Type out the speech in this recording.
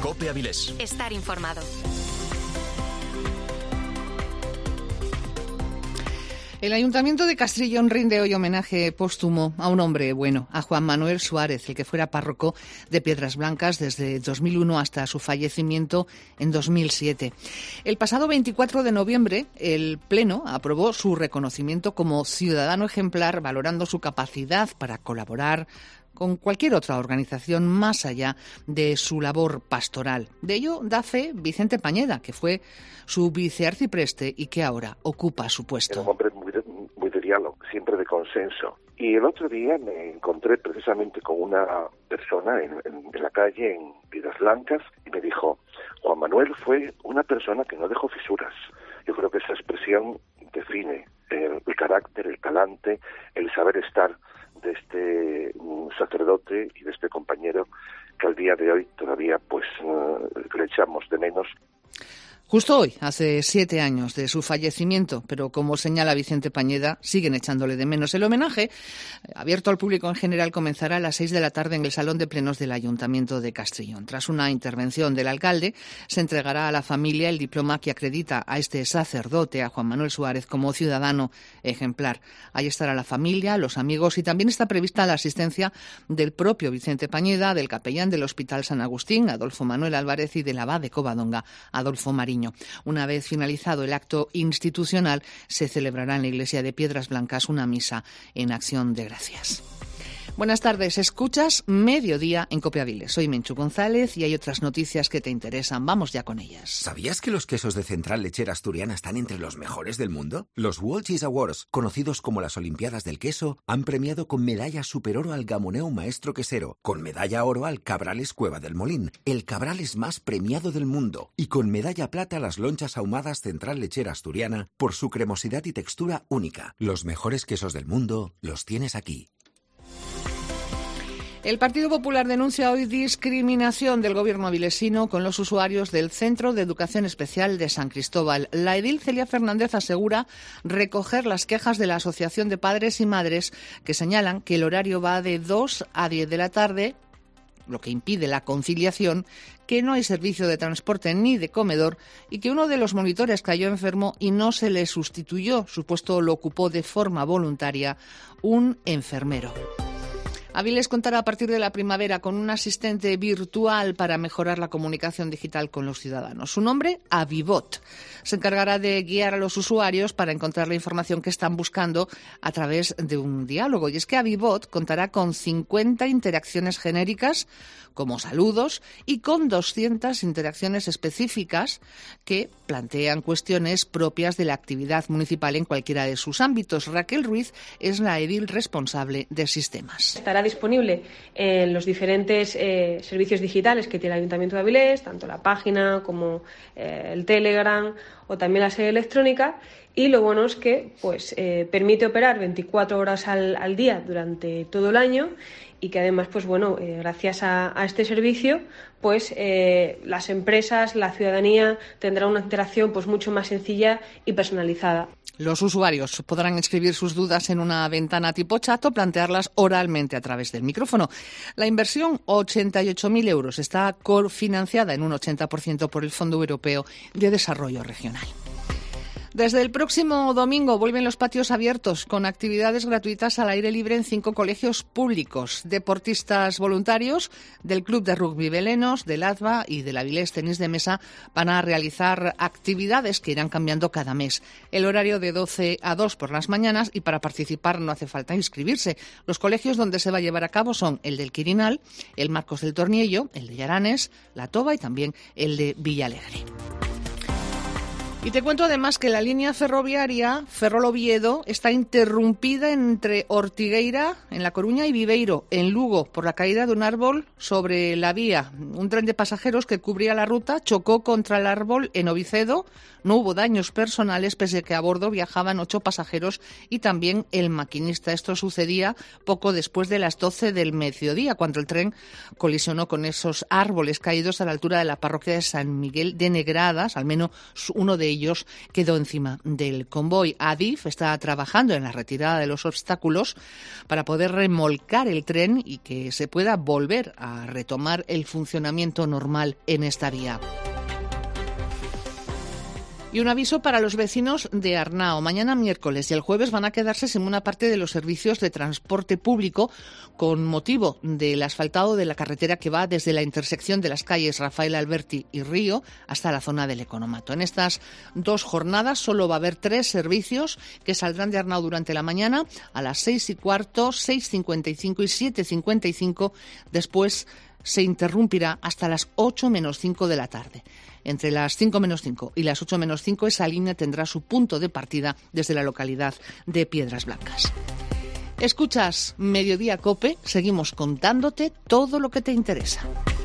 COPE Avilés. Estar informado. El Ayuntamiento de Castrillón rinde hoy homenaje póstumo a un hombre bueno, a Juan Manuel Suárez, el que fuera párroco de Piedras Blancas desde 2001 hasta su fallecimiento en 2007. El pasado 24 de noviembre, el Pleno aprobó su reconocimiento como ciudadano ejemplar, valorando su capacidad para colaborar con cualquier otra organización más allá de su labor pastoral. De ello da fe Vicente Pañeda, que fue su vicearcipreste y que ahora ocupa su puesto. Era un hombre muy de diálogo, siempre de consenso. Y el otro día me encontré precisamente con una persona en la calle, en Piedras Blancas, y me dijo: Juan Manuel fue una persona que no dejó fisuras. Yo creo que esa expresión define el carácter, el talante, el saber estar de este sacerdote y de este compañero que al día de hoy todavía le echamos de menos. Justo hoy, hace 7 años de su fallecimiento, pero como señala Vicente Pañeda, siguen echándole de menos. El homenaje, abierto al público en general, comenzará a las 6 de la tarde en el Salón de Plenos del Ayuntamiento de Castrillón. Tras una intervención del alcalde, se entregará a la familia el diploma que acredita a este sacerdote, a Juan Manuel Suárez, como ciudadano ejemplar. Ahí estará la familia, los amigos y también está prevista la asistencia del propio Vicente Pañeda, del capellán del Hospital San Agustín, Adolfo Manuel Álvarez, y del abad de Covadonga, Adolfo Mariño. Una vez finalizado el acto institucional, se celebrará en la iglesia de Piedras Blancas una misa en acción de gracias. Buenas tardes, escuchas Mediodía en COPE Avilés. Soy Menchu González y hay otras noticias que te interesan. Vamos ya con ellas. ¿Sabías que los quesos de Central Lechera Asturiana están entre los mejores del mundo? Los World Cheese Awards, conocidos como las Olimpiadas del Queso, han premiado con medalla superoro al Gamoneu Maestro Quesero, con medalla oro al Cabrales Cueva del Molín, el Cabrales más premiado del mundo, y con medalla plata a las lonchas ahumadas Central Lechera Asturiana por su cremosidad y textura única. Los mejores quesos del mundo los tienes aquí. El Partido Popular denuncia hoy discriminación del gobierno avilesino con los usuarios del Centro de Educación Especial de San Cristóbal. La edil Celia Fernández asegura recoger las quejas de la Asociación de Padres y Madres que señalan que el horario va de 2 a 10 de la tarde, lo que impide la conciliación, que no hay servicio de transporte ni de comedor y que uno de los monitores cayó enfermo y no se le sustituyó. Su puesto lo ocupó de forma voluntaria un enfermero. Avilés contará a partir de la primavera con un asistente virtual para mejorar la comunicación digital con los ciudadanos. Su nombre, Avibot. Se encargará de guiar a los usuarios para encontrar la información que están buscando a través de un diálogo. Y es que Avibot contará con 50 interacciones genéricas, como saludos, y con 200 interacciones específicas que plantean cuestiones propias de la actividad municipal en cualquiera de sus ámbitos. Raquel Ruiz es la edil responsable de sistemas. Estará disponible en los diferentes servicios digitales que tiene el Ayuntamiento de Avilés, tanto la página como el Telegram o también la sede electrónica. Y lo bueno es que permite operar 24 horas al día durante todo el año y que además, gracias a este servicio, las empresas, la ciudadanía tendrá una interacción mucho más sencilla y personalizada. Los usuarios podrán escribir sus dudas en una ventana tipo chat o plantearlas oralmente a través del micrófono. La inversión, 88.000 euros, está cofinanciada en un 80% por el Fondo Europeo de Desarrollo Regional. Desde el próximo domingo vuelven los patios abiertos con actividades gratuitas al aire libre en 5 colegios públicos. Deportistas voluntarios del Club de Rugby Belenos, del ADVA y del Avilés Tenis de Mesa van a realizar actividades que irán cambiando cada mes. El horario de 12 a 2 por las mañanas y para participar no hace falta inscribirse. Los colegios donde se va a llevar a cabo son el del Quirinal, el Marcos del Torniello, el de Llaranes, La Toba y también el de Villalegre. Y te cuento además que la línea ferroviaria Ferrol-Oviedo está interrumpida entre Ortigueira, en La Coruña, y Viveiro, en Lugo, por la caída de un árbol sobre la vía. Un tren de pasajeros que cubría la ruta chocó contra el árbol en Ovicedo, No hubo daños personales, pese a que a bordo viajaban 8 pasajeros y también el maquinista. Esto sucedía poco después de las 12 del mediodía, cuando el tren colisionó con esos árboles caídos a la altura de la parroquia de San Miguel de Negradas. Al menos uno de ellos quedó encima del convoy. Adif está trabajando en la retirada de los obstáculos para poder remolcar el tren y que se pueda volver a retomar el funcionamiento normal en esta vía. Y un aviso para los vecinos de Arnao. Mañana miércoles y el jueves van a quedarse sin una parte de los servicios de transporte público con motivo del asfaltado de la carretera que va desde la intersección de las calles Rafael Alberti y Río hasta la zona del Economato. En estas 2 jornadas solo va a haber 3 servicios que saldrán de Arnao durante la mañana a las 6:15, 6:55 y 7:55. Después se interrumpirá hasta las 8 menos 5 de la tarde. Entre las 5 menos 5 y las 8 menos 5 esa línea tendrá su punto de partida desde la localidad de Piedras Blancas. Escuchas Mediodía COPE, seguimos contándote todo lo que te interesa.